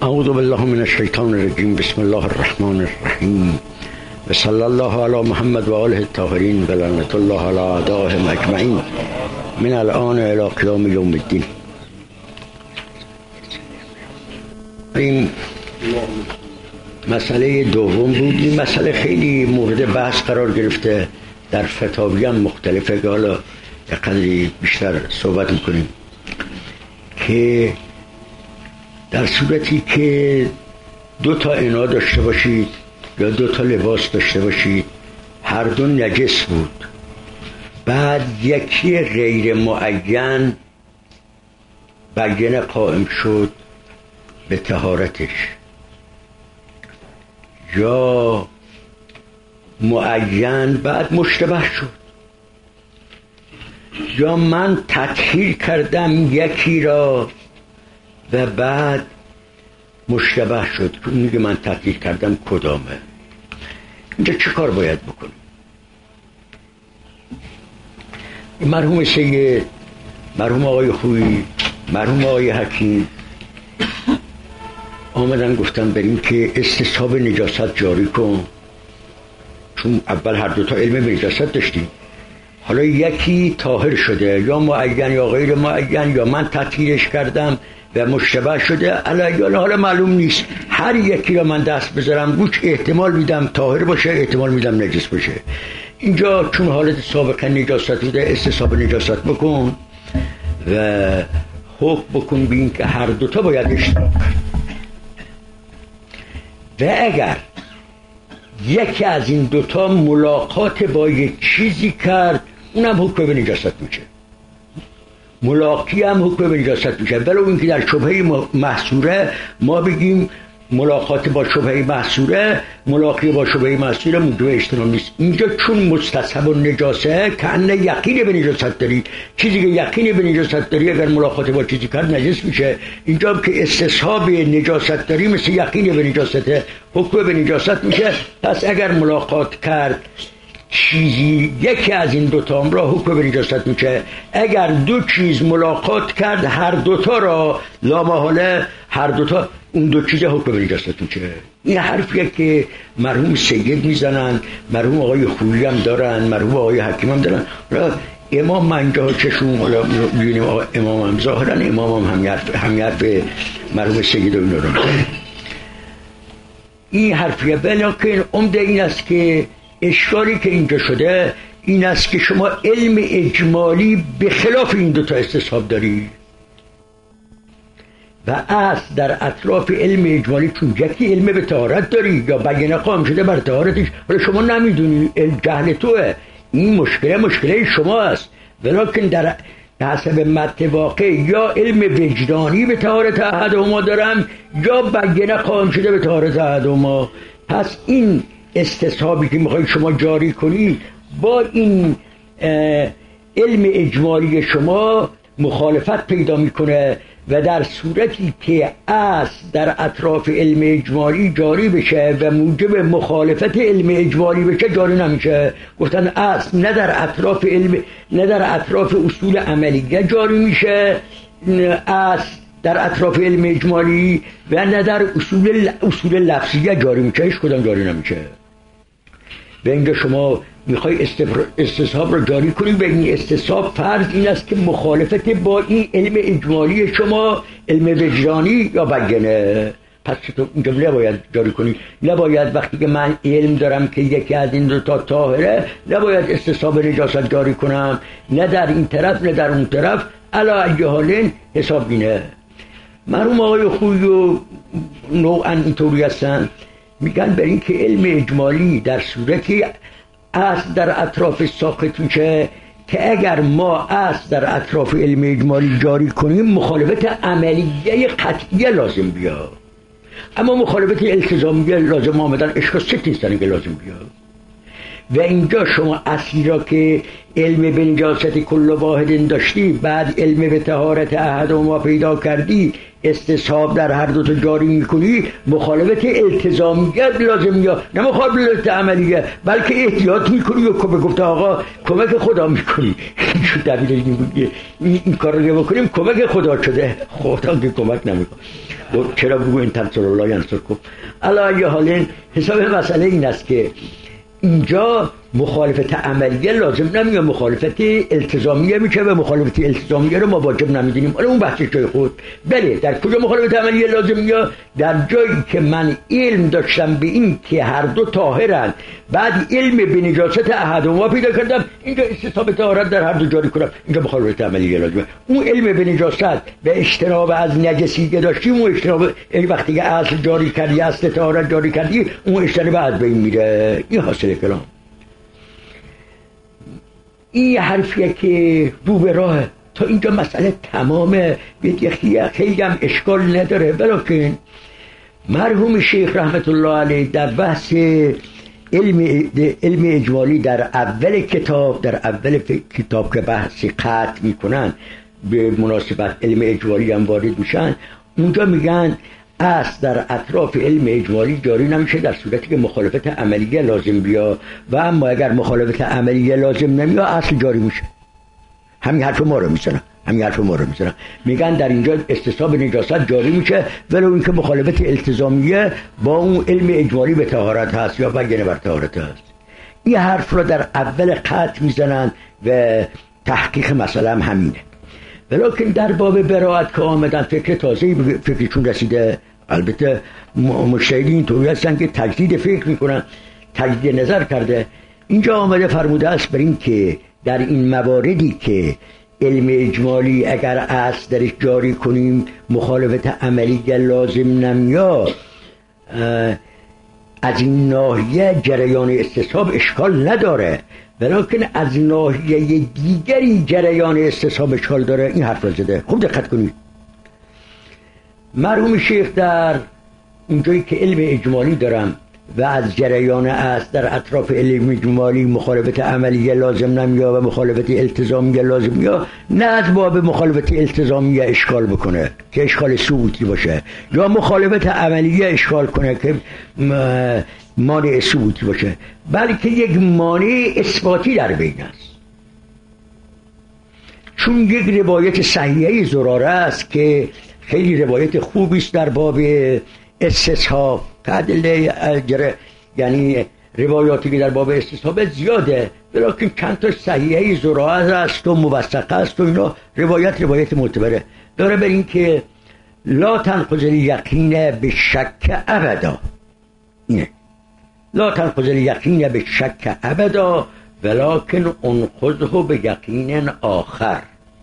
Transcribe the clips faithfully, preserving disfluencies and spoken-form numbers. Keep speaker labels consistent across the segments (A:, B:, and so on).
A: اعوذ بالله من الشیطان الرجیم. بسم الله الرحمن الرحیم و صلی الله علی محمد و آله الطاهرین و لعنت الله علی اعدائهم اجمعین من الان الی قیام یوم الدین. این مسئله دوم بود. این مسئله خیلی مورد بحث قرار گرفته، در فتاوی هم مختلفه که حالا یک قدری بیشتر صحبت میکنیم، که در صورتی که دو تا عنا داشته باشید یا دو تا لباس داشته باشید، هر دو نجس بود، بعد یکی غیر معین بیان قائم شد به طهارتش، یا معین بعد مشتبه شد، یا من تطهیر کردم یکی را و بعد مشتبه شد که اونی که من تطهیر کردم کدامه. اینجا چه کار باید بکنم؟ مرحوم سید، مرحوم آقای خویی، مرحوم آقای حکیم آمدن گفتن بریم که استصحاب نجاست جاری کن، چون اول هر دوتا علم به نجاست داشتیم، حالا یکی طاهر شده یا معین یا غیر معین، یا من تطهیرش کردم و مشتبه شده، علیه حالا معلوم نیست، هر یکی را من دست بذارم روش احتمال میدم طاهر باشه، احتمال میدم نجس باشه. اینجا چون حالت سابقا نجاست بوده، استصحاب نجاست بکن و حکم بکن بین که هر دوتا باید اشتراک کرد، و اگر یکی از این دوتا ملاقات با یک چیزی کرد، اونم حکم به نجاست میشه، ملاقی هم حکم به نجاست میشه، ولو اینکه در شبهه محصوره ما بگیم ملاقات با شبهه محصوره، ملاقی با شبهه محصوره موجب اجتناب نیست. اینجا چون مستصحب النجاسه که انه یقین به نجاست داری، چیزی که یقین به نجاست داری اگر ملاقات با چیزی کرد نجس میشه. اینجا که استصحاب نجاست داری مثل یقین به نجاسته، حکم به نجاست میشه. پس اگر ملاقات کرد چیزی یکی از این دوتا را حکم به نجاست میشه، اگر دو چیز ملاقات کرد هر دوتا را لا محاله هر دوتا اون دو چیز حکم به نجاست میشه. این حرفیه که مرحوم سید میزنن، مرحوم آقای خویی هم دارن، مرحوم آقای حکیم هم دارن. امام منجا چشون حالا میبینیم امام هم ظاهرن امام هم هم حرف مرحوم سید و این رو میزنن. این حرفیه، بلکن عمده این است که اشکالی که اینجا شده این است که شما علم اجمالی به خلاف این دوتا استصحاب داری و اصل در اطراف علم اجمالی، چون یکی علم به طهارت داری یا بیان قائم شده بر طهارتش، ولی شما نمیدونی، جهل توه. این مشکله مشکله شما است، ولیکن در حسب متن واقع یا علم وجدانی به طهارت احدهما دارم یا بیان قائم شده به طهارت احدهما. پس این استصحابی که میخوای شما جاری کنی با این علم اجمالی شما مخالفت پیدا میکنه، و در صورتی که اصل در اطراف علم اجمالی جاری بشه و موجب مخالفت علم اجمالی بشه جاری نمیشه. گفتن اصل نه در اطراف علم نه در اطراف اصول عملیه جاری میشه، اصل در اطراف علم اجمالی و نه در اصول اصول لفظیه جاری میشه، هیچ کدام جاری نمیشه. و اینجا شما میخوای استصحاب رو جاری کنی، و این استصحاب فرض این است که مخالفت با این علم اجمالی شما، علم وجدانی یا بیانه. پس تو اینجا نباید جاری کنی، نباید وقتی که من علم دارم که یکی از این دو تا طاهره نباید استصحاب نجاست جاری کنم، نه در این طرف نه در اون طرف، علا ای حالین حساب بینه. مرحوم آقای خویی و نوعا اینطوری هستن، میگن بر این که علم اجمالی در صورتی اصل در اطراف ساقط میشه که اگر ما اصل در اطراف علم اجمالی جاری کنیم مخالفت عملیه قطعیه لازم بیاد، اما مخالفت التزامیه لازم آمدن اشکال ست نیستن که لازم بیاد. و اینجا شما اصلی را که علم به نجاست کل واحد داشتی، بعد علم به طهارت احد ما پیدا کردی، استصحاب در هر دو تا جاری میکنی مخالفت التزامیت لازم یا نه مخالفت عملیه، بلکه احتیاط میکنی و به گفته آقا کمک خدا میکنی. شو دبیر این, این کار رو بکنیم کمک خدا شده، خدا که کمک نمیکنه. چرا بگو این تنصر الله ینصرکم. علی ای حال حساب مسئله این است که اینجا مخالفت عملیه لازم نمیگه، مخالفت التزامیه میشه و مخالفت التزامیه رو ما واجب نمیدونیم. حالا اون بحث جای خود. بله در کجا مخالفت عملیه لازم میگه؟ در جایی که من علم داشتم به این که هر دو طاهرن، بعد علم به نجاست احدهما پیدا کردم، اینجا استصحاب طهارت در هر دو جاری کنم، اینجا مخالفت عملیه لازمه. اون علم به نجاست به اجتناب از نجسی که داشتیم، اون اجتناب یعنی وقتی که اصل جاری کردی، اصل طهارت جاری کردی، اون اجتناب از بین میره. این حاصل کلام. این حرفیه که رو به راه تا اینجا مسئله تمامه، خیلی هم اشکال نداره. بلکن مرحوم شیخ رحمت الله علیه در بحث علم علم اجمالی در اول کتاب در اول کتاب که بحث قطع میکنن، به مناسبت علم اجمالی هم وارد میشن، اونجا میگن اصل در اطراف علم اجمالی جاری نمیشه در صورتی که مخالفت عملیه لازم بیا، و اما اگر مخالفت عملیه لازم نمیاد اصل جاری میشه. همین حرف ما رو میزنن همین حرف ما رو میزنن میگن در اینجا استصحاب نجاست جاری میشه ولو اینکه مخالفت التزامیه با اون علم اجمالی به طهارت هست یا بیان بر طهارت هست. این حرف رو در اول قطع میزنن و تحقیق مسئله هم همینه. ولیکن در باب براءت که آمدن فکر تازه‌ای فکرشون رسیده. البته مجتهدین اینطوری هستن که تجدید فکر میکنن، تجدید نظر کرده. اینجا آمده فرموده است بر این که در این مواردی که علم اجمالی اگر اصل درش جاری کنیم مخالفت عملی لازم نمیاد، از این ناحیه جریان استصحاب اشکال نداره، ولیکن از ناحیه دیگری جریان استصحاب اشکال داره. این حرف را زده. خوب دقت کنید. مرحوم شیخ در اونجایی که علم اجمالی دارم و از جریان است در اطراف علم اجمالی مخالفت عملیه لازم نمیاد و مخالفت التزامیه لازم میاد، نه از باب مخالفت التزامیه اشکال بکنه که اشکال ثبوتی باشه، یا مخالفت عملیه اشکال کنه که مانع ثبوتی باشه، بلکه یک مانع اثباتی در بین است. چون یک روایت صحیحه زراره است که خیلی روایت خوبی است در باب استصحاب، تعدیل اجر، یعنی روایاتی که در باب استصحاب زیاده، ولیکن چند تا صحیحه زراره است و موثقه است و اینا روایت روایت معتبره داره بر این که لا تنقض الیقین به شک ابدا. اینه لا تنقض الیقین به شک ابدا ولکن انقضه به یقین آخر.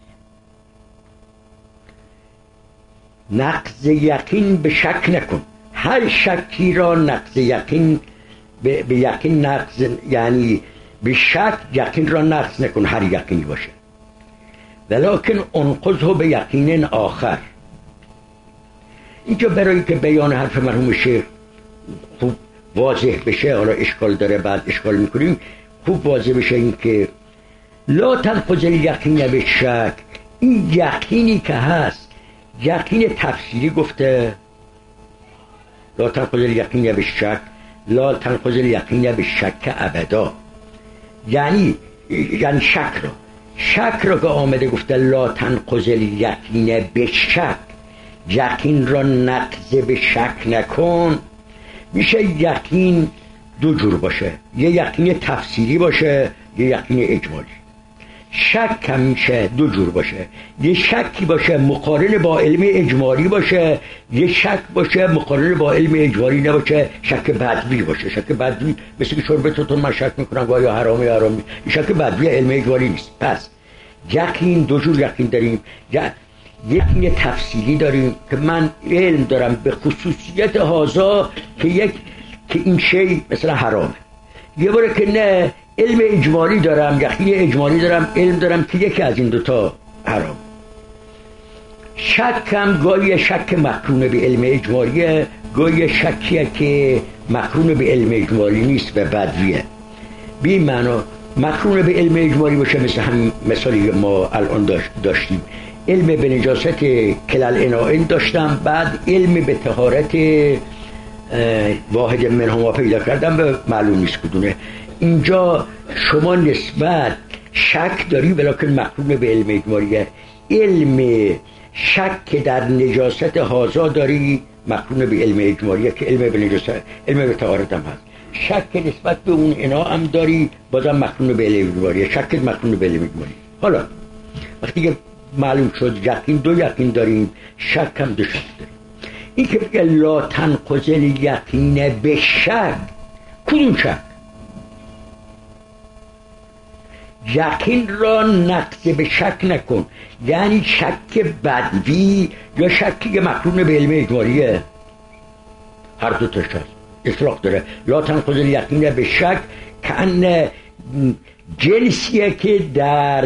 A: نقض یقین به شک نکن، هر شکی را نقض یقین به, به یقین نقض، یعنی به شک یقین را نقض نکن هر یقینی باشه، ولکن انقضه به یقین آخر. اینجا برای که بیان حرف مرحوم شیخ خوب واضح بشه، حالا اشکال داره بعد اشکال میکنیم، خوب واضح بشه این که لا تنقض الیقین به شک، این یقینی که هست یقین تفسیری گفته لا تنقض الیقین به شک، لا تنقض الیقین به شک ابدا، یعنی یعنی شک را شک را که آمده گفته لا تنقض الیقین به شک، یقین را نقض به شک نکن، میشه یقین دو جور باشه، یه یقین تفسیری باشه یه یقین اجمالی. شک هم میشه دو جور باشه، یه شکی باشه مقارن با علم اجمالی باشه، یه شک باشه مقارن با علم اجمالی نباشه، شک بدوی باشه. شک بدوی مثل که شرب تو من شک میکنم و یا حرامه یا حرامی، شک بدوی علم اجمالی نیست. پس یقین دو جور یقین داریم، یقین تفسیری داریم که من علم دارم به خصوصیت هازا که یک که این شی مثلا حرامه، یه باره که نه علم اجمالی دارم، یقین اجمالی دارم، علم دارم که یکی از این دوتا حرام. شک هم گاهی شک مقرون به علم اجمالیه، گاهی شکیه که مقرون به علم اجمالی نیست و بدویه. به این معنا مقرون به علم اجمالی باشه مثل همین مثالی ما الان داشتیم، علم به نجاست کلال انائن داشتم، بعد علم به طهارت واحد منهما پیدا کردم به معلوم نیست کدونه. اینجا شما نسبت شک داری ولیکن مقرون به علم اجمالیه. علم شک در نجاست هازا داری مقرون به علم اجمالیه که علم به نجاست، علم به طهارت هم هست. شک نسبت به اون انا هم داری بازم مقرون به علم اجمالیه، شک مقرون به علم اجمالیه. حالا وقتی که معلوم شد یقین دو یقین داریم، شک هم دو شک داریم. این که بگه لا تنقض الیقین به شک، کدوم شک؟ یقین را نقض به شک نکن، یعنی شک بدوی یا شکی که مقرون به علم اجمالیه، هر دو تاش هست، اطلاق داره. لا تنقض الیقین به شک که ان جنسیه که در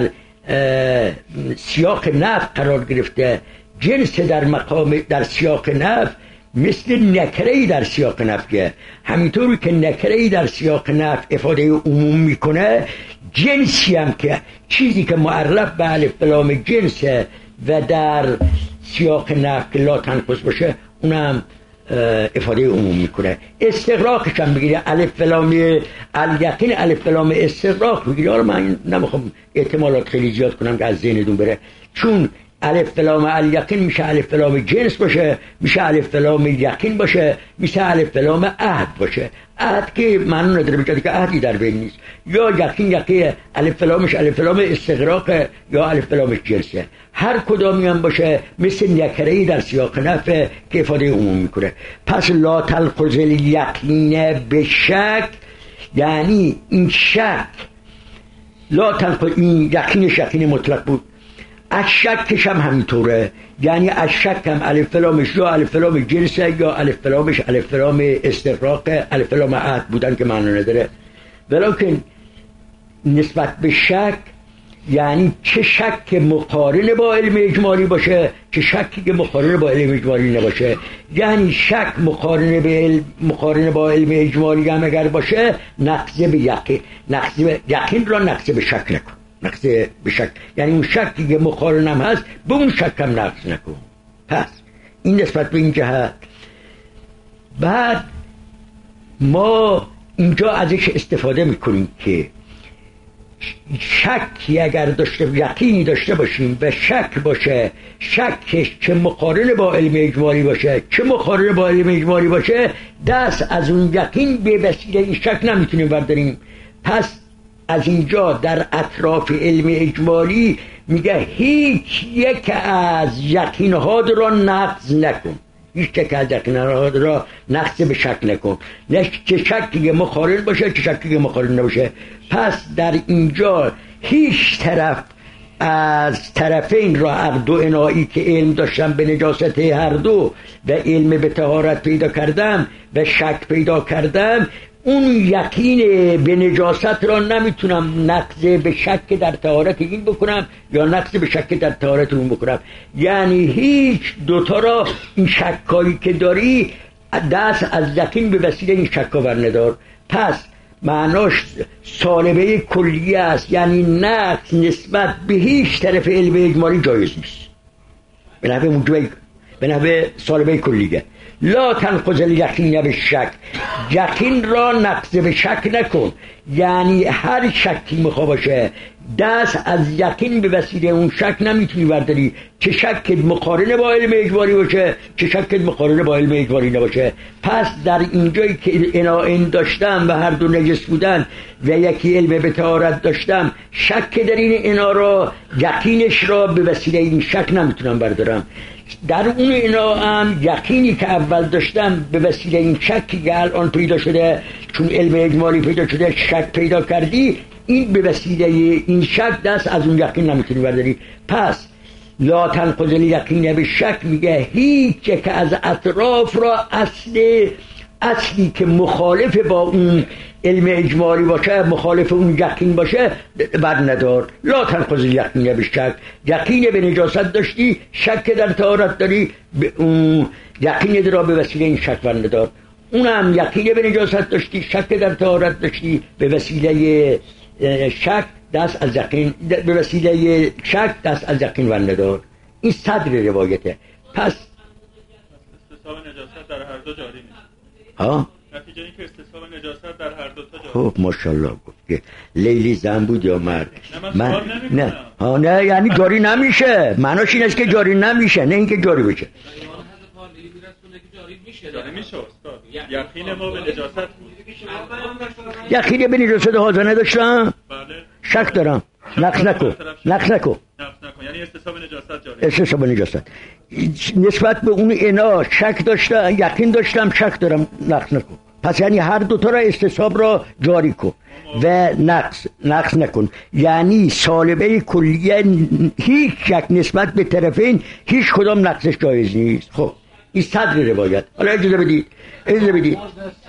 A: سیاق نفی قرار گرفته، جنس در مقام در سیاق نفی مثل نکره‌ای در سیاق نفیه. همینطوری که نکره‌ای در سیاق نفی افاده عموم میکنه، جنسی هم که چیزی که معرف به الف لام جنسه و در سیاق نفی لا تنقض باشه اونم افاده عموم میکنه. استغراقش هم بگیره الف لام الیقین، الف لام استغراق بگیره. حالا من نمیخوام احتمالات خیلی زیاد کنم که از ذهنتون بره، چون الف لام الیقین میشه الف لام جنس باشه، میشه الف لام یقین باشه، میشه الف لام عهد باشه. عهد که معنی نداره بجاتی که عهدی در بین نیست. یا یقین یقین الف لامش الف لام استغراق یا الف لامش جنسه. هر کدامی هم باشه مثل نکره‌ای در سیاق نفی که افاده عموم میکنه. پس لا تلخذ الیقین به شک، یعنی این شک لا تلخذ، این یقینش یقین مطلق بود، از شکش هم همینطوره، یعنی از شک هم الف لامش یا الف لام جنسه یا الف لامش الف لام استغراق، الف لام عهد بودن که معنی نداره. ولیکن نسبت به شک یعنی چه شک مقارن با علم اجمالی باشه، چه شکی که مقارن با علم اجمالی نباشه. یعنی شک مقارن به علم مقارن با علم اجمالی هم اگر باشه، نقض به یقین، نقض به یقین را نقض به شک نکن، نقض به شک، یعنی اون شکی که مقارن هم هست به اون شک هم نقض نکن. پس این نسبت به این جهت. بعد ما اینجا ازش استفاده میکنیم که شکی اگر داشته یقینی داشته باشیم و شک باشه، شکش چه مقارن با علم اجمالی باشه چه مقارن با علم اجمالی باشه، دست از اون یقین به وسیله این شک نمیتونیم برداریم. پس از اینجا در اطراف علم اجمالی میگه هیچ یک از یقینها را نقض نکن، هیچ یک از یقینها را نقض به شک نکن، نه چه شکی مقارن باشه چه شکی مقارن نباشه. پس در اینجا هیچ طرف از طرفین را، هر دو انایی که علم داشتم به نجاست هر دو و علم به طهارت پیدا کردم و شک پیدا کردم، اون یقین به نجاست را نمیتونم نقض به شک در طهارت این بکنم یا نقض به شک در طهارت اون بکنم. یعنی هیچ دوتا را این شکایی که داری دست از یقین به وسیله این شکا برندار. پس معناش سالبه کلیه است، یعنی نقض نسبت به هیچ طرف علم اجمالی جایز نیست به نحوه موجبه، به نحوه سالبه کلیه. لا تنقض الیقین به شک، یقین را نقض به شک نکن، یعنی هر شکی میخوا باشه دست از یقین به وسیله اون شک نمیتونی برداری، چه شک مقارنه با علم اجباری باشه چه شک مقارنه با علم اجباری نباشه. پس در اینجایی که انائن داشتم و هر دو نجس بودن و یکی علم به طهارت داشتم، شک در این انا را، یقینش را به وسیله این شک نمیتونم بردارم. در اون اینا هم یقینی که اول داشتم به وسیله این شکی که الان پیدا شده، چون علم اجمالی پیدا شده شک پیدا کردی، این به وسیله این شک دست از اون یقین نمیتونی برداری. پس لا تنقض الیقین به شک میگه هیچ که از اطراف را اصل اصلی که مخالف با اون علم اجمالی باشه، مخالف اون یقین باشه بر ندار. لا تنقض الیقین به شک، یقین به نجاست داشتی، شک در طهارت داری، اون یقین را به وسیله این شک بر ندار. اونم یقین به نجاست داشتی، شک در طهارت داشتی، به وسیله شک دست از یقین، به وسیله شک دست از یقین بر ندار. این صدر روایته. پس
B: استصحاب نجاست در هر دو جاری نیست.
A: ها
B: نتیجه این که استصحاب نجاست در هر دو تا جاری.
A: خب ماشاءالله گفت که لیلی زن بود یا مرد.
B: نه من, من
A: نه ها نه یعنی جاری نمیشه، معناش این است که جاری نمیشه، نه اینکه جاری بشه.
B: جاری میشه استاد. یقین ما به نجاست بود.
A: یقین به نجاست حاضر نداشتم؟
B: بله.
A: شک دارم. نقص نکن. نقص نکن.
B: نقص نکن. یعنی استصحاب نجاست جاری.
A: استصحاب نجاست. نسبت به اون اینا شک داشتم، یقین داشتم، شک دارم، نقص نکن. پس یعنی هر دو تا را استصحاب را جاری کن و نقص نقص نکن. یعنی سالبه کلیه هیچ شک نسبت به طرفین هیچ کدام نقصش جایز نیست. خب این صدر روایت. حالا اجازه بدید اجازه بدید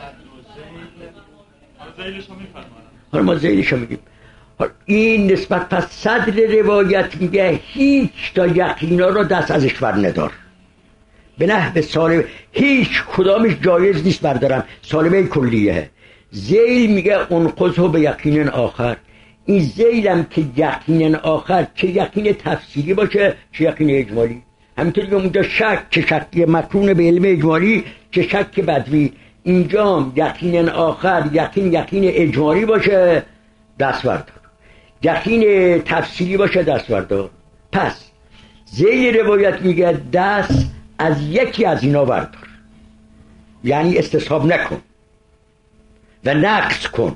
A: حالا ما زیلش هم میگیم. این نسبت پس صدر روایت میگه هیچ تا یقینا را دست ازش بر ندار، به نحو سالبه هیچ کدامش جایز نیست بردارم، سالبه کلیه. زیل میگه انقضه به یقین آخر. این زیلم که یقین آخر چه یقین تفسیری باشه چه یقین اجمالی، همینطوری که اونجا شک که شک مکرون به علم اجمالی چه شک بدوی، اینجا یقین آخر یقین یقین اجمالی باشه دست بردار، یقین تفسیری باشه دست بردار. پس زیل روایت میگه دست از یکی از اینا بردار، یعنی استصحاب نکن و نقص کن.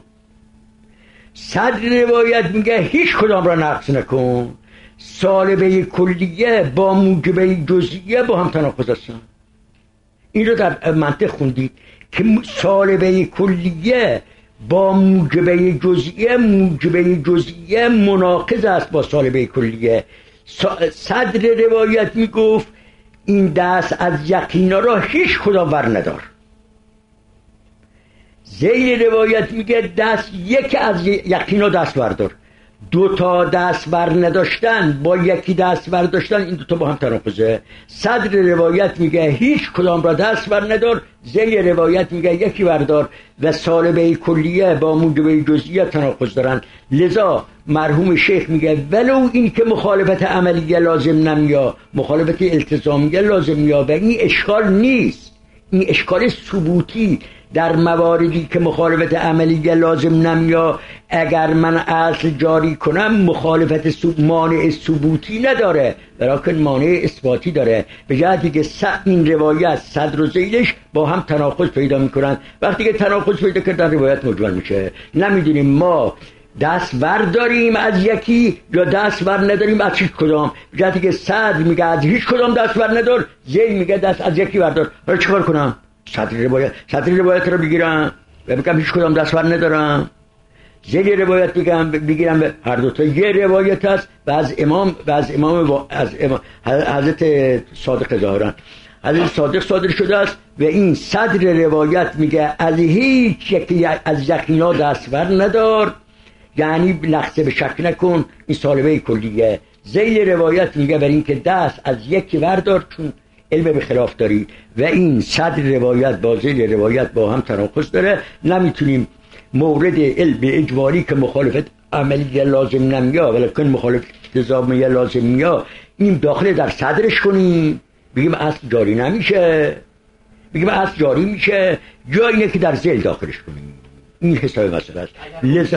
A: صدر روایت میگه هیچ کدام را نقص نکن. سالبه کلیه با موجبه جزئیه با هم تناقض هستن. این رو در منطق خوندید که سالبه کلیه با موجبه جزئیه، موجبه جزئیه مناقض است با سالبه کلیه. صدر روایت میگفت این دست از یقینا را هیچ کدام ور ندار. زیل روایت میگه دست یک از یقینا دست بردار. دو تا دست بر نداشتن با یکی دست برداشتن این دو تا با هم تناقضه. صدر روایت میگه هیچ کدام را دست بر ندار، زیل روایت میگه یکی بردار و سالبه کلیه با موجبه جزئیه تناقض دارن. لذا مرحوم شیخ میگه ولو این که مخالفت عملیه لازم نمیا، مخالفت التزامیه لازم نمیا و این اشکال نیست، این اشکال ثبوتی در مواردی که مخالفت عملیه لازم نمیا اگر من اصل جاری کنم مخالفت مانع ثبوتی نداره بلکه مانع اثباتی داره. به جهتی که این روایت صدر و زیلش با هم تناقض پیدا میکنن. وقتی که تناقض پیدا کردن روایت مجمل میشه. نمیدونیم ما دست برداریم از یکی یا دست بر نداریم از هیچ کدام. به جهتی که صدر میگه از هیچ کدام دست بر ندار، زیل میگه دست از یکی بردار. حالا چیکار کنم؟ صدر روایت صدر روایت رو بگیرم و بگم هیچ کدام دست بر ندارم، زیل روایت بگم بگیرم به هر دو تا یه روایت است و از امام و از امام از امام حضرت صادق ظاهرا حضرت صادق صادر شده است و این صدر روایت میگه از هیچ یکی از یقینا دست بر ندار، یعنی لحظه به شک نکن، این سالبه کلیه. زیل روایت میگه بر این که دست از یکی بردار چون علم به خلاف داری و این صدر روایت با زیل روایت با هم تناقض داره. نمیتونیم مورد علم اجباری که مخالفت عملی لازم نمیا ولیکن مخالفت التزامی لازم میا این داخل در صدرش کنیم بگیم اصل جاری نمیشه، بگیم اصل جاری میشه، جا اینه که در زیل داخلش کنیم. این حساب مسئله است. لذا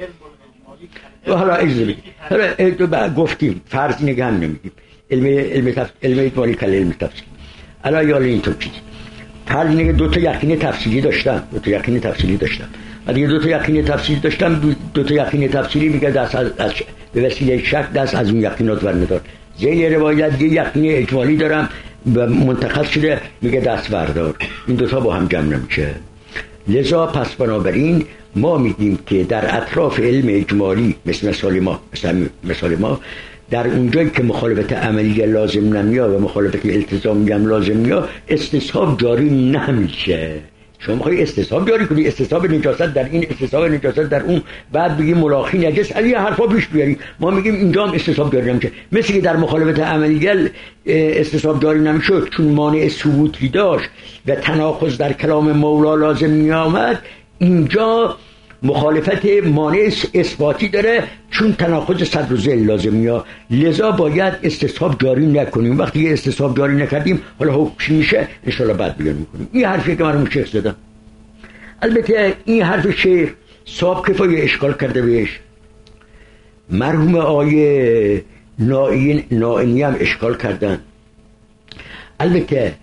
A: و حالا اجازه بدید حالا گفتیم فرض نگه هم نمیگیم علم علم تفسیر علم اجمالی کل علم تفسیر. الان یالا اینطور چیزی فرض اینه که دو تا یقین تفسیری داشتم دو تا یقین تفسیری داشتم اگه دو تا یقین تفسیری داشتم دو تا یقین تفسیری میگه دست از, از به وسیله شک دست از اون یقینات ور زیل روایت یه یقین اجمالی دارم و منتخب شده میگه دست بردار. این دوتا با هم جمع نمیشه. لذا پس بنابراین ما میگیم که در اطراف علم اجمالی مثل مثال ما مثل مثال ما در اونجایی که مخالفت عملی لازم نمیا و مخالفت التزامی هم لازم نمیا استصحاب جاری نمیشه. شما میخوای استصحاب جاری کنی، استصحاب نجاست در این، استصحاب نجاست در اون، بعد بگی ملاخی نجس علی حرفا پیش بیاری. ما میگیم اینجا هم استصحاب جاری نمیشه. مثل که در مخالفت عملی استصحاب جاری نمیشد چون مانع ثبوتی داشت و تناقض در کلام مولا لازم میامد، اینجا مخالفت مانع اثباتی داره، چون تناقض صدر و ذیل لازم یا لذا باید استصحاب جاری نکنیم. وقتی یه استصحاب جاری نکردیم حالا حکم چی میشه ان شاء الله بعد بیان میکنیم. این حرفی که مرحوم شیخ زدن، البته این حرف شیخ صاحب کفایه اشکال کرده بهش، مرحوم آقای نائینی هم اشکال کردن. البته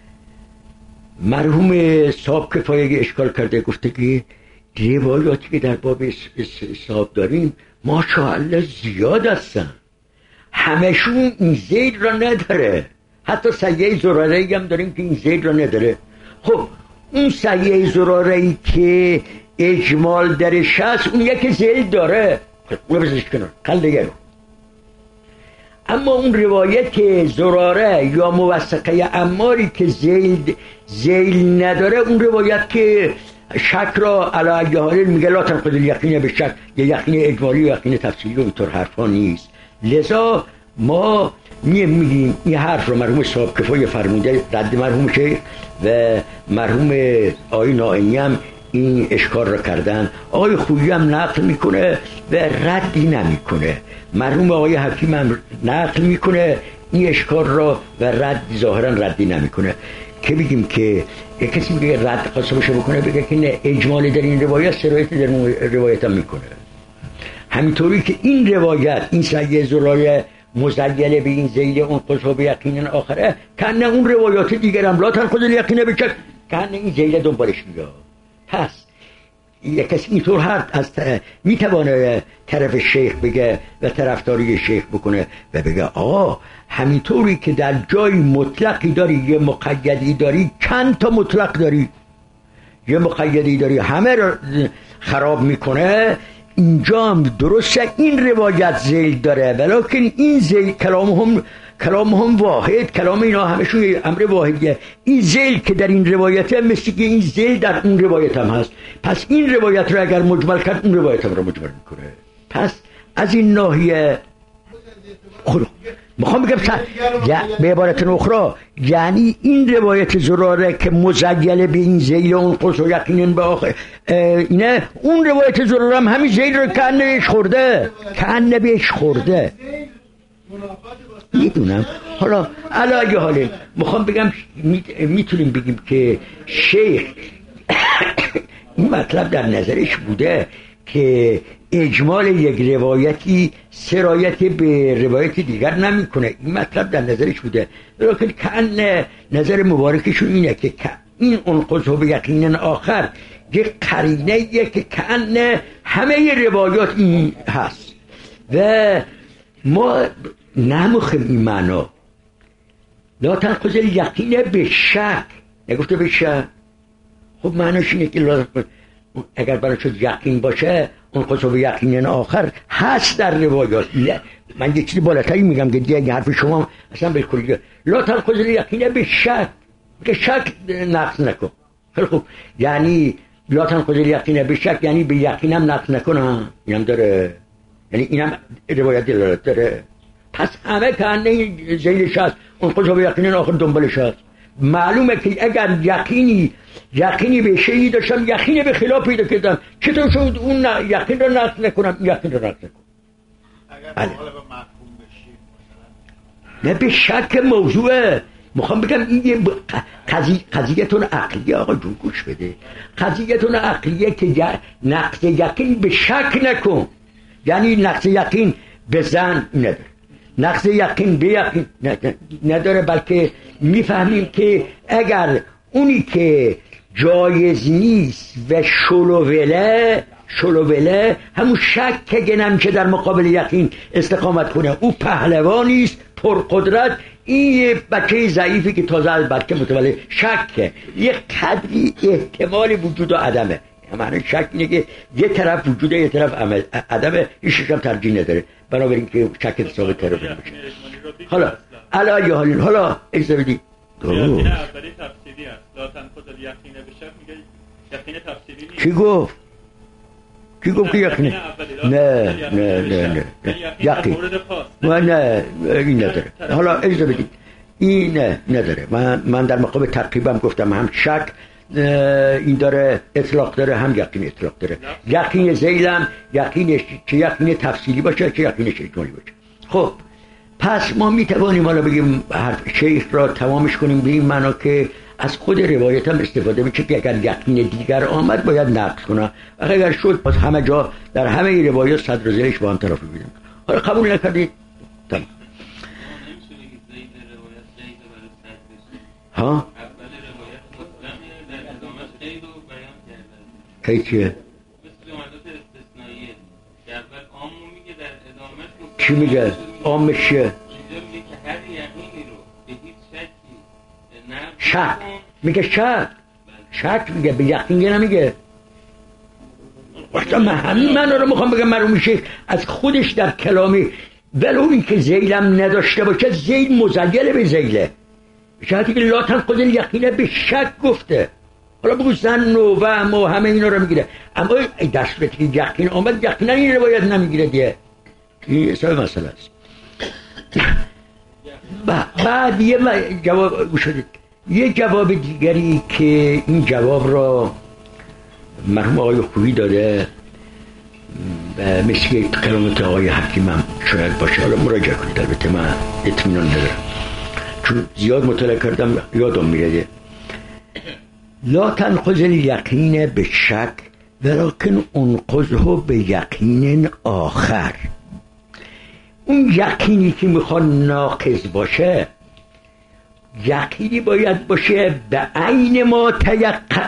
A: مرحوم صاحب کفایه اشکال کرده، گفته که روایاتی که در باب استصحاب داریم ماشاءالله زیاد هستن، همشون این زید را نداره، حتی سیه زراره‌ای هم داریم که این زید را نداره. خب اون سیه زراره‌ای که اجمال درش هست اون یک زید داره، اونو بزنش کنار قلده. اما اون روایت زراره یا موثقه عماری که زیل زیل نداره، اون روایت که شک را علی ای حال میگه لا تنقض الیقین به شک، یه یقین اجمالی و یقین تفصیلی و اینطور حرفا نیست. لذا ما میگیم این حرف رو مرحوم صاحب کفایه فرموده، رد مرحوم شیخ و مرحوم آقای نائینی هم این اشکال را کردن. آقای خویی هم نقل میکنه و ردی نمیکنه، مرحوم آقای حکیم هم نقل میکنه این اشکال را و رد ظاهرا ردی نمیکنه. که بگیم که کسی میگه رد قاسمش بکنه بگه که نه اجمالی در این روایت سرایت در روایت هم میکنه. همینطوری که این روایت این سیه زراره مزیله به این زیل اون قصه به یقین آخره، کنه اون روایات دیگر هم لا تنقض الیقین به شک، کنه این زیل دنبالش میاد. پس یک کسی اینطور هر از میتوانه طرف شیخ بگه و طرفداری شیخ بکنه و بگه آقا همینطوری که در جای مطلقی داری یه مقیدی داری، چند تا مطلق داری یه مقیدی داری همه رو خراب میکنه، اینجا هم درسته این روایت زیل داره ولیکن این زیل کلام هم کلام هم واحد، کلام اینا همشون امر واحدیه. این زیل که در این روایت هم مثل که این زیل در اون روایت هم هست، پس این روایت رو اگر مجمل کرد اون روایت هم رو مجمل میکنه. پس از این ناحیه خود میخوام بگم به عبارت اخرى یعنی این روایت زراره که مزیل به این زیل اون قص و یقینن به آخر اینه، اون روایت زراره هم همین زیل رو کنه بهش خورده کنه بهش خورده میدونم. حالا علاقه حاله میخوام بگم میتونیم بگیم که شیخ این مطلب در نظرش بوده که اجمال یک روایتی سرایت به روایت دیگر نمیکنه، این مطلب در نظرش بوده. لیکن کأن نظر مبارکشون اینه که این انقض به یقین آخر یک قرینه ایه که کأن همه روایات این هست و ما نمیخوایم این معنا لا تنقض الیقین به شک، نگفته به شک. خب معناش اینه که اگر برای شد یقین باشه اون قصه به یقین آخر هست در روایات. من یک چیزی بالاتری میگم که دیگه حرف شما اصلا بالکل لا تنقض الیقین به شک، که شک نقص نکن. خیلی خوب، یعنی لا تنقض الیقین به شک یعنی به یقینم نقص نکنه، اینم داره، یعنی اینم روایت دلالت داره. پس همه کنه زیلش هست، اون قصه به یقین آخر دنبالش هست. معلومه که اگر یقینی یقینی به شیعی داشتم یقینی به خلاف پیدا کردم، چطور شد اون یقین رو نقض نکنم یقین رو نقض نکنم؟
C: اگر مخالف مفهوم بشیم
A: نه به شک موضوعه. میخوام بگم این یه قضیه قضیه‌تون عقلیه آقا جون گوش بده، قضیه‌تون عقلیه که نقض یقین به شک نکن، یعنی نقض یقین به ظن نداره، نقض یقین به یقین نداره، بلکه میفهمیم که اگر اونی که جایز نیست و شلووله شلووله همون شک که نمیشه در مقابل یقین استقامت کنه، او پهلوانی است پرقدرت. این بچه ضعیفی که تازه از بچه متولد شکه، یه قدری احتمال وجود و عدمه. معنی شک اینه که یه طرف وجوده یه طرف عمل عدمه، هیچ هم ترجیح نداره، بنابراین که شک ثابت تر بشه. حالا علی حالین حالا اجازه بدید
B: یقین اولی تفسیری است، لا تنقض الیقین به شک میگه یقین تفسیری نیست.
A: کی گفت؟ کی گفت که یقین؟ نه نه نه نه یقین نه نه این نداره. حالا اجازه بدید این نه نداره. من من در مقابل ترکیبم گفتم هم شک این داره اطلاق داره، هم یقین اطلاق داره. یقین ذیلم یقینش چه یقین تفصیلی باشه چه یقینش اجمالی باشه. خب پس ما میتوانیم حالا بگیم حرف شیخ را تمامش کنیم به این معنا که از خود روایت هم استفاده میشه که اگر یقین دیگر آمد باید نقض کنه، اگر شد پس همه جا در همه روایات صدر و ذیلش با هم ترافی بدیم. حالا قبول نکردید تمام. ها کی چیه؟
D: مثل جملات استثنائیه که اول عامو میگه در ادامهش
A: چی میگه؟ عامش چیه؟
D: میگه که هر یقینی رو به هیچ شکی نقض
A: شک میگه شک شک میگه به یقین نمیگه. وقتا من همین معنا رو میخوام بگم معلوم میشه از خودش در کلامی ولو این که ذیلم نداشته باشه ذیل مزیل به ذیله شاید که لا تنقض الیقین به شک گفته. حالا بگو زن و وهم و همه اینا رو میگیره، اما در صورتی که یقین آمد یقینا این روایت نمیگیره دیگه. این حساب مسئله است. بعد یه جواب گوشید یه جواب دیگری که این جواب را مرحوم آقای خویی داده مثل کلمات آقای حکیم هم شاید باشه، حالا مراجعه کنید. البته من اطمینان ندارم چون زیاد مطالعه کردم یادم میره. لا تنقض الیقین به شک ولکن انقضه به یقین آخر. اون یقینی که میخواد ناقض باشه یقینی باید باشه به عین ما تیقن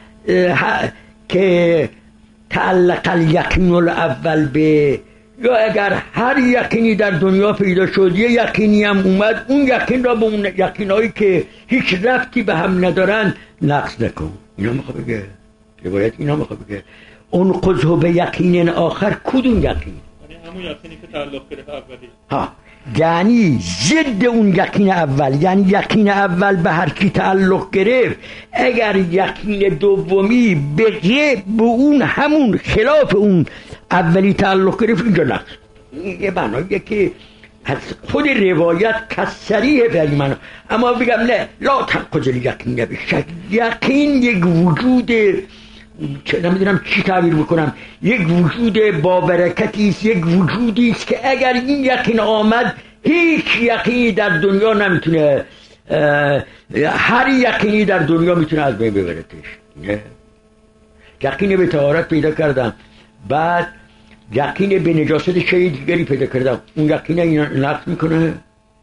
A: که تعلق الیقین الاول به، یا اگر هر یقینی در دنیا پیدا شد یه یقینی هم اومد اون یقین را به اون یقینایی که هیچ ربطی به هم ندارن نقص نکن. اینا میخواد بگه روایت اینا میخواد بگه اون قضه به یقین آخر کدوم یقین؟
B: یعنی همون یقینی که تعلق گرفت اولی.
A: ها یعنی ضد اون یقین اول، یعنی یقین اول به هر کی تعلق گرفت اگر یقین دومی به به اون همون خلاف اون اولی تعلق گرفت اینجا نقص. یه معنیه که از خود روایت کسریه به این معنا. اما بگم نه لا تنقض الیقین به شک، یقین یک وجود چه نمیدونم چی تعبیر بکنم، یک وجود با برکتی است، یک وجودی است که اگر این یقین آمد هیچ یقینی در دنیا نمیتونه، هر یقینی در دنیا میتونه از بین ببرتش. نه یقین به طهارت پیدا کردم، بعد یقین به نجاست شی دیگری پیدا کردم، اون یقین اینا نقص میکنه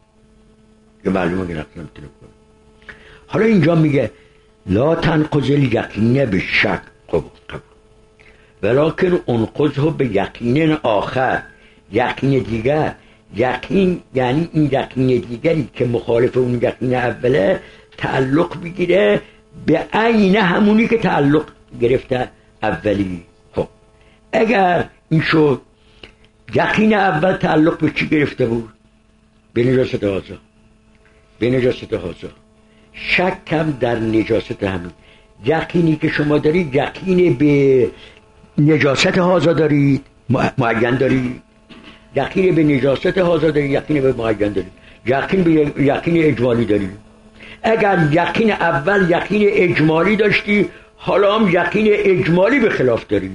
A: یا معلومه که نقص نمیتونه کنه. حالا اینجا میگه لا تنقض الیقین به شک قبول قبول ولکن انقضه به یقین آخر، یقین دیگر. یقین یعنی این یقین دیگری که مخالف اون یقین اوله تعلق بگیره به عین همونی که تعلق گرفته اولی. خب اگر این شد یقین اول تعلق به چی گرفته بود؟ به نجاست هازا، به نجاست هازا. شک هم در نجاست همین. یقینی که شما دارید یقین به نجاست هازا دارید معین دارید، یقین به نجاست هازا دارید، یقین به معین دارید، یقین به یقین اجمالی دارید. اگر یقین اول یقین اجمالی داشتی حالا هم یقین اجمالی به خلاف داری.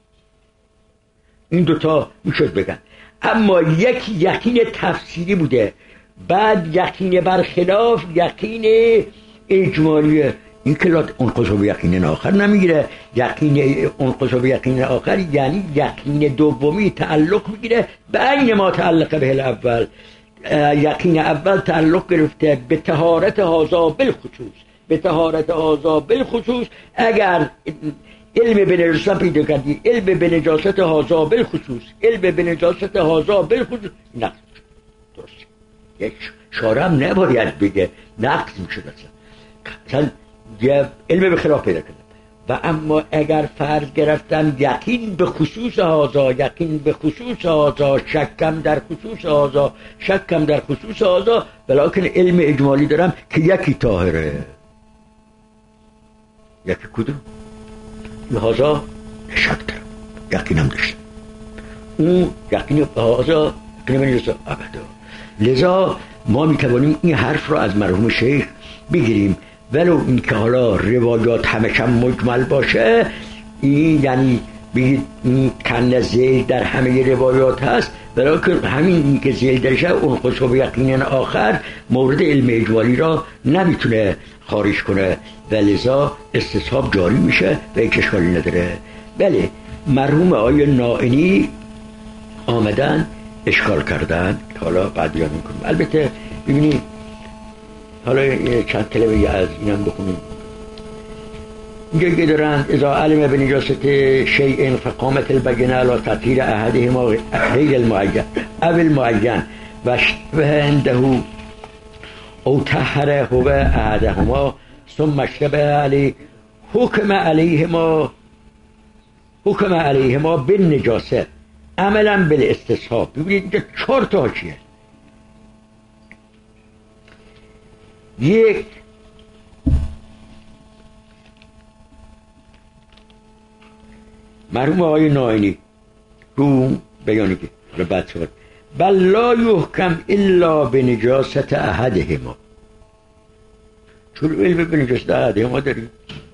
A: این دوتا میشد بگن. اما یک یقین تفسیری بوده بعد یقین برخلاف یقین اجمالیه. این که انقضه به یقین آخر نمیگیره. یقین انقضه به یقین آخر یعنی یقین دومی تعلق میگیره به عین ما تعلق به الاول. یقین اول تعلق گرفته به طهارت هازا بالخصوص، به طهارت هازا بالخصوص. اگر علم به نجاست پیدا کردی، علم به نجاست هازا بالخصوص، علم به نجاست هازا بالخصوص نقص درست. یک شارم نباید بگه نقص میشه مثلا یه علم به خلاف پیدا کردن. و اما اگر فرض گرفتم یقین به خصوص هازا، یقین به خصوص هازا، شکم در خصوص هازا، شکم در خصوص هازا، ولیکن علم اجمالی دارم که یکی طاهره. یکی کدوم؟ هازا شک دارم، یقینم داشتم. اون یقین هازا یقین به نجاست ابدا. لذا ما میتوانیم این حرف رو از مرحوم شیخ بگیریم ولو این که حالا روایات همشم مجمل باشه، این یعنی بگید کن زیل در همه روایات هست، برای که همین که زیل درشه اون قصب یقینن آخر مورد علم اجمالی را نمیتونه خارج کنه و لذا استصحاب جاری میشه و یک اشکالی نداره. بله مرحوم آقای نائینی آمدن اشکال کردن، حالا بعد بیان میکنیم. البته ببینید حالا چند کلمه از اینم بخونیم. اینجا که دارن اذا علم بنجاست شیء فقامت البینه علی تطهیر احدهما غیر المعین او المعین و عنده او طهر هو احدهما ثم اشتبه علی حکم علیهما حکم علیهما بالنجاسه عملا بالاستصحاب. ببینید اینجا چهار تا چیه. یک مرحوم آقای نائینی رو بیانی که رو بعد شد بل لا یحکم الا بنجاست احدهما. چون علم بنجاست احدهما داریم.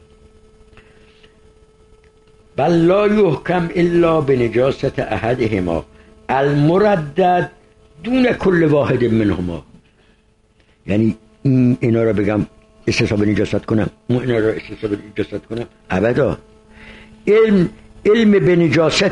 A: بل لا یحکم الا بنجاست احدهما المردد دون کل واحد منهما. یعنی این اینا رو بگم استصحاب نجاست کنم، اون اینا رو استصحاب نجاست کنم، ابدا. علم علم به نجاست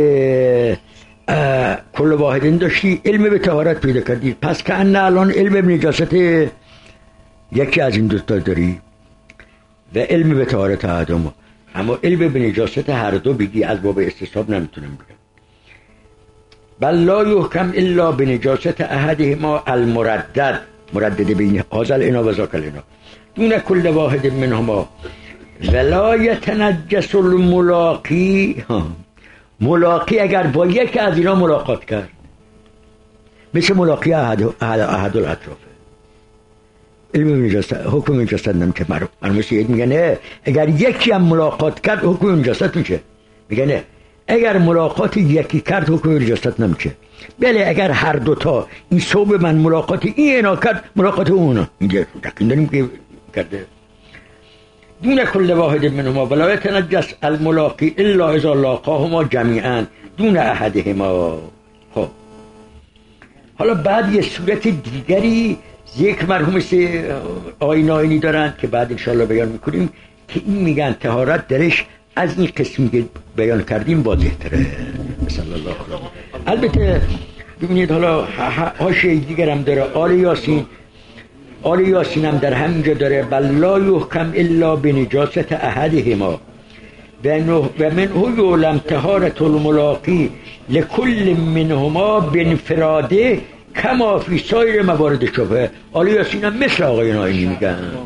A: کل واحدین داشتی، علم به طهارت پیدا کردی، پس که ان الان علم به نجاست یکی از این دوتا داری و علم به طهارت آدم، اما علم به نجاست هر دو بگی از باب استصحاب نمیتونم بگم. بل لا یحکم الا بنجاست احدهما المردد مردد بین هازل اینا و ذاکل اینا دون کل واحد منهما ولا یتنجس الملاقی. ملاقی اگر با یک از اینا ملاقات کرد مثل ملاقی احد احد الاطراف، علم نجاست حکم نجاست نمیشه. مرموم سید میگه نه، اگر یکی هم ملاقات کرد حکم نجاست میشه. میگه نه، اگر ملاقات یکی کرد حکم نجاست نمیشه. بله اگر هر دوتا این صوب من ملاقات این اینا کرد ملاقات اونا میگه یقین داریم که کرده. دون کل واحد منهما ولا یتنجس الملاقی الا اذا لاقاهما جمیعا دون احدهما. خب حالا بعد یه صورت دیگری یک مرحوم آقای نائینی دارن که بعد انشاءالله بیان میکنیم که این میگن طهارت درش از این قسمی که بیان کردیم واضح تره. صلی الله علیه. البته ببینید حالا حاشیه دیگر هم داره. آل یاسین آل یاسین هم در همینجا داره بل لا یحکم الا بنجاست احدهما و منه یعلم طهارة الملاقی لکل منهما بانفراده کما فی سایر موارد شبهه. آل یاسین هم مثل آقای نائینی میگن